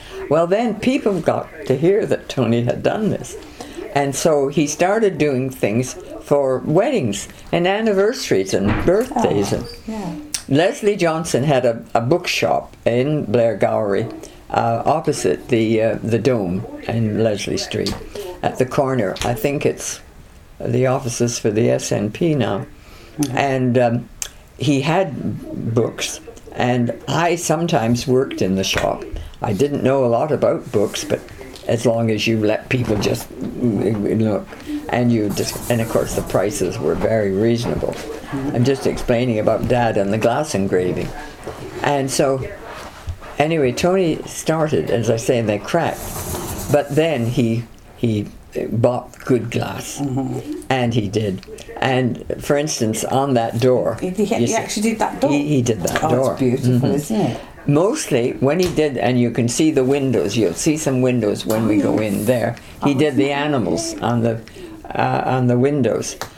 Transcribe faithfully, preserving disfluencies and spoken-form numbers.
Well, then people got to hear that Tony had done this. And so he started doing things for weddings and anniversaries and birthdays. Oh, and yeah. Leslie Johnson had a, a bookshop in Blair Gowrie, uh, opposite the uh, the Dome in Leslie Street, at the corner. I think it's the offices for the S N P now. Mm-hmm. And um, he had books, and I sometimes worked in the shop. I didn't know a lot about books, but as long as you let people just look, and you just, and of course the prices were very reasonable. Mm-hmm. I'm just explaining about Dad and the glass engraving. And so, anyway, Tony started, as I say, they cracked. But then he he bought good glass, mm-hmm. and he did. And for instance, on that door, he, he, he see, actually did that door. He, he did that oh, door. It's beautiful, mm-hmm. isn't it? Mostly when he did, and you can see the windows. You'll see some windows when we go in there. He did the animals on the uh, on the windows.